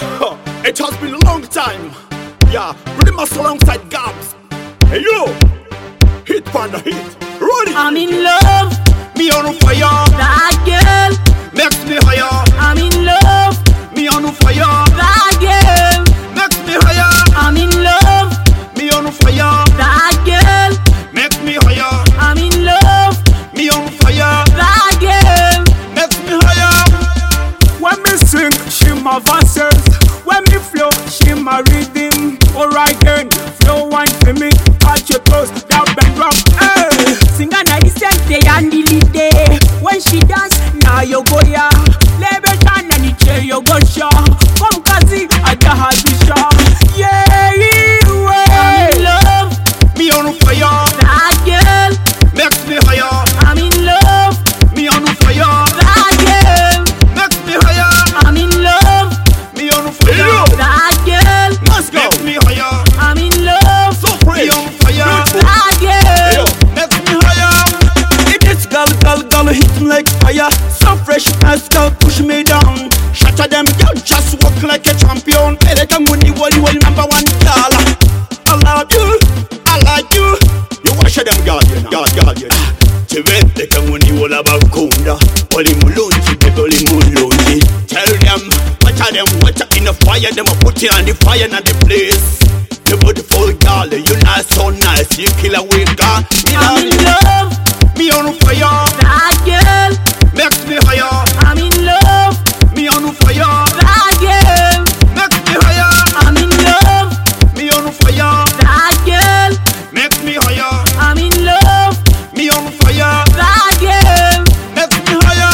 It has been a long time. Yeah, pretty much alongside Gabs. Hey yo, hit panda hit. Ready? I'm in love. Me on fire. That girl Makes me higher. I'm in love. Me on fire. That girl Makes me higher. I'm in love. Me on fire. That girl Makes me higher. I'm in love. Me on fire. That girl Makes me higher. When me sing, she my verses. When me flow, she my rhythm. Alright then, flow one for me. Touch your toes, that bend rock. Hey, sing a nice day and the day. When she dance, now you go ya. Lebe tana ni che you go sha. Come kazi, ada hazisha. Yeah, I'm in love. Me on fire. That girl Makes me higher. I'm in love. Me on fire. That girl Makes me higher. I'm in love. Me on fire. That girl Let's go. Makes me higher. I'm in love. So fresh. Me on fire. That girl Makes me higher. It is girl, hit me like fire. So fresh, nice girl, push me down. Shatter them, girl, just walk like a champion. Hey, they come when you number one girl. I love you, I like you. You wash them, guardian. Chivete come when you all about Kunda. Oli mulunji, baby, oli mulunji. Tell them, watch in the fire. Them a put it on the fire, not the place. You beautiful girl, you not so nice. You kill a weak girl. I'm in love. Me on fire. That girl Makes me higher. I'm in love. Me on fire. That girl Makes me higher. I'm in love. Me on fire. That girl Makes me higher. I'm in love. Me on fire. That girl Makes me higher.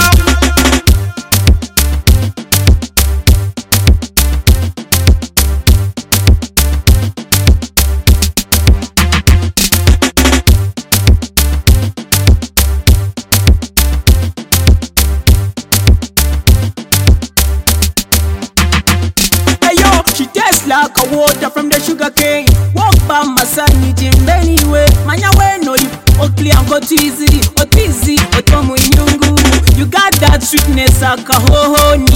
she tastes like a water from the sugar cane. Walk by my side, need him anyway. Manya way no you ugly and got easy, otizi, otomu inyungu. You got that sweetness like a ho ho